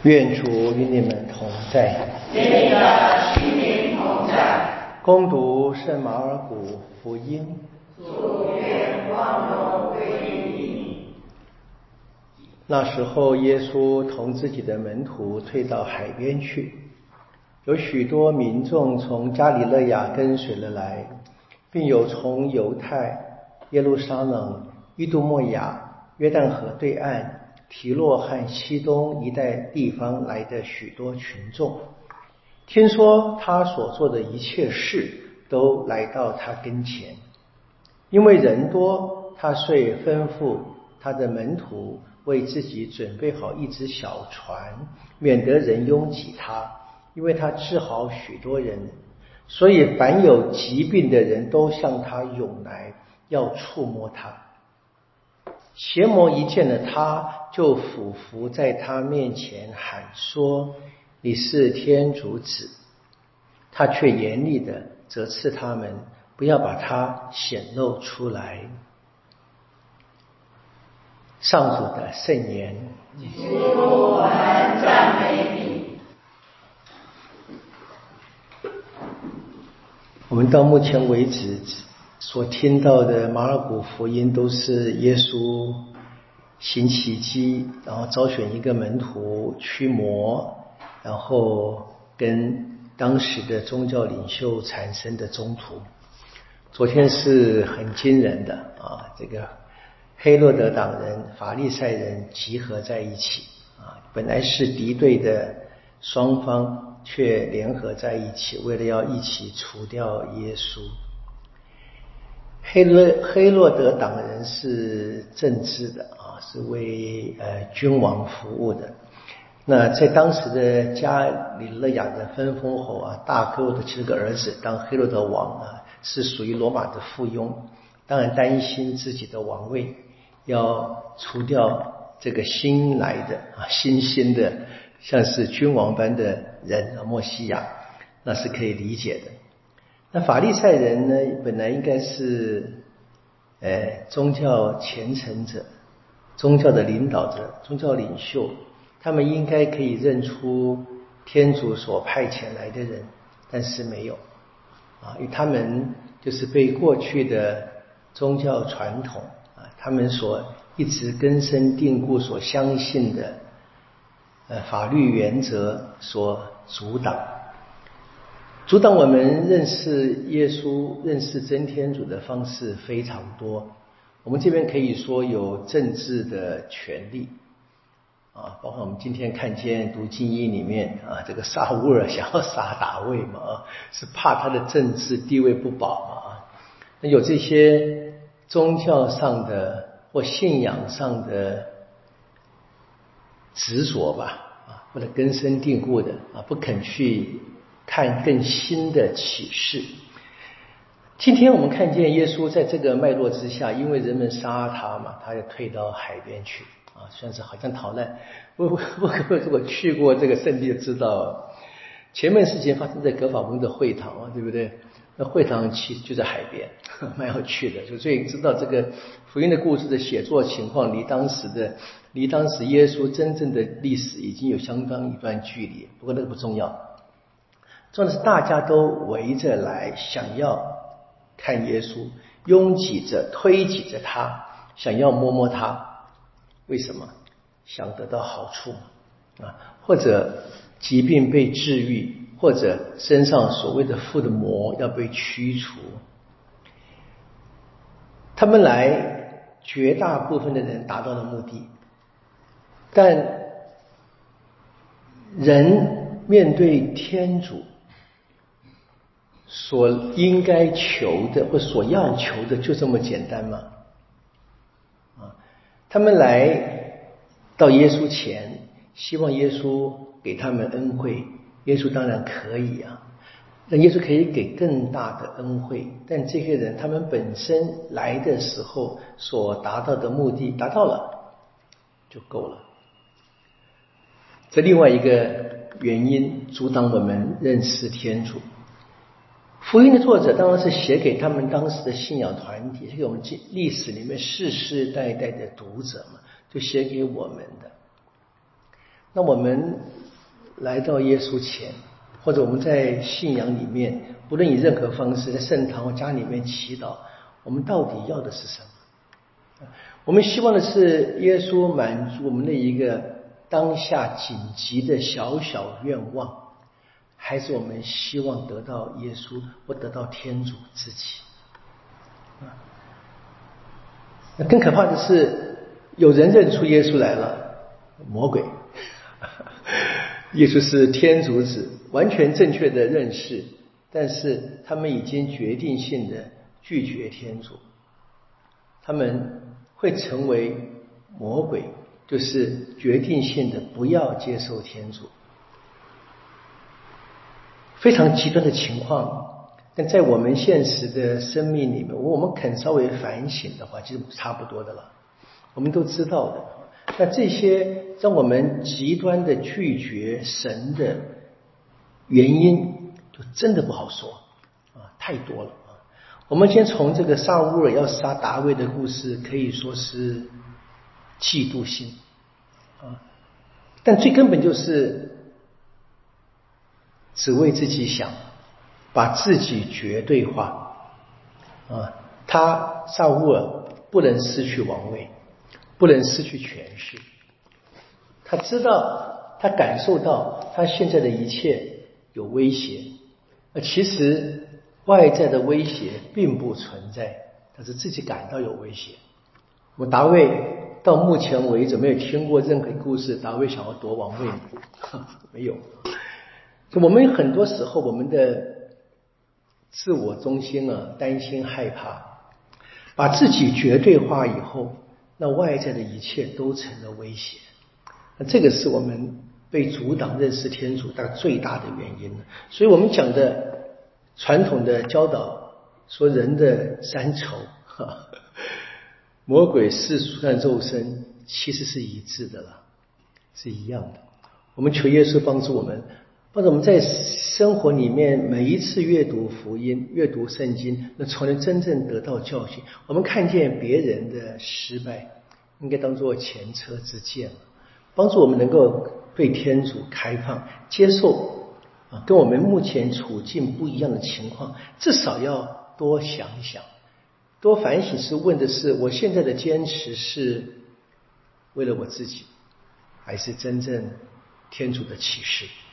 愿主与你们同在。 你的心灵同在。 恭读圣马尔谷福音。 主愿光荣归于你。 那时候，耶稣同自己的门徒退到海边去，有许多民众从加里肋亚跟随了来，并有从犹太、耶路撒冷、伊杜默雅、约旦河对岸、提洛和西东一带地方来的许多群众。听说他所做的一切事，都来到他跟前。因为人多，他遂吩咐他的门徒为自己准备好一只小船，免得人拥挤他，因为他治好许多人，所以凡有疾病的人都向他涌来，要触摸他。邪魔一见了他，就俯伏在他面前喊说：你是天主子。他却严厉地责斥他们，不要把他显露出来。上主的圣言。 主，我们赞美你。 我们到目前为止所听到的马尔谷福音，都是耶稣行奇迹，然后招选一个门徒驱魔，然后跟当时的宗教领袖产生的冲突。昨天是很惊人的这个黑落德党人、法利赛人集合在一起本来是敌对的双方，却联合在一起，为了要一起除掉耶稣。黑落德党人是政治的是为君王服务的。那在当时的加里肋亚的分封侯大哥的7个儿子当黑落德王是属于罗马的附庸，当然担心自己的王位，要除掉这个新来的新兴的像是君王般的人默西亚，那是可以理解的。那法利赛人呢，本来应该是宗教虔诚者、宗教的领导者、宗教领袖，他们应该可以认出天主所派遣来的人，但是没有因为他们就是被过去的宗教传统他们所一直根深蒂固所相信的法律原则所阻挡我们认识耶稣、认识真天主的方式非常多。我们这边可以说有政治的权利包括我们今天看见读经义里面这个撒乌尔想要杀大卫嘛是怕他的政治地位不保嘛那有这些宗教上的或信仰上的执着吧或者根深蒂固的不肯去看更新的启示。今天我们看见耶稣在这个脉络之下，因为人们杀他嘛，他就退到海边去算是好像逃难。我去过这个圣地就知道，前面事情发生在格法翁的会堂对不对？那会堂就在海边，蛮有趣的。所以知道这个福音的故事的写作情况离当时耶稣真正的历史已经有相当一段距离。不过那个不重要，重要的是大家都围着来，想要看耶稣，拥挤着推挤着他，想要摸摸他。为什么？想得到好处或者疾病被治愈，或者身上所谓的附的魔要被驱除。他们来，绝大部分的人达到了目的，但人面对天主所应该求的或所要求的就这么简单吗？他们来到耶稣前，希望耶稣给他们恩惠。耶稣当然可以那耶稣可以给更大的恩惠，但这些人他们本身来的时候所达到的目的达到了就够了。这另外一个原因阻挡我们认识天主。福音的作者当然是写给他们当时的信仰团体，写给我们历史里面世世代代的读者嘛，就写给我们的。 那我们来到耶稣前，或者我们在信仰里面，不论以任何方式，在圣堂或家里面祈祷，我们到底要的是什么？我们希望的是耶稣满足我们的一个当下紧急的小小愿望，还是我们希望得到耶稣或得到天主自己？那更可怕的是，有人认出耶稣来了，魔鬼。耶稣是天主子，完全正确的认识，但是他们已经决定性的拒绝天主，他们会成为魔鬼，就是决定性的不要接受天主。非常极端的情况，但在我们现实的生命里面，我们肯稍微反省的话，其实差不多的了，我们都知道的。那这些让我们极端的拒绝神的原因，就真的不好说太多了我们先从这个撒乌尔要杀大卫的故事，可以说是嫉妒心但最根本就是只为自己想，把自己绝对化他撒乌尔不能失去王位，不能失去权势。他知道，他感受到他现在的一切有威胁，其实外在的威胁并不存在，但是自己感到有威胁。我大卫到目前为止没有听过任何故事，大卫想要夺王位没有。我们很多时候我们的自我中心担心害怕，把自己绝对化以后，那外在的一切都成了威胁。那这个是我们被阻挡认识天主最大的原因。所以我们讲的传统的教导说人的三仇魔鬼、世俗和肉身其实是一致的了，是一样的。我们求耶稣帮助我们，帮助我们在生活里面每一次阅读福音、阅读圣经，那从而真正得到教训。我们看见别人的失败，应该当作前车之鉴，帮助我们能够对天主开放，接受跟我们目前处境不一样的情况，至少要多想想，多反省，是问的是我现在的坚持是为了我自己，还是真正天主的启示。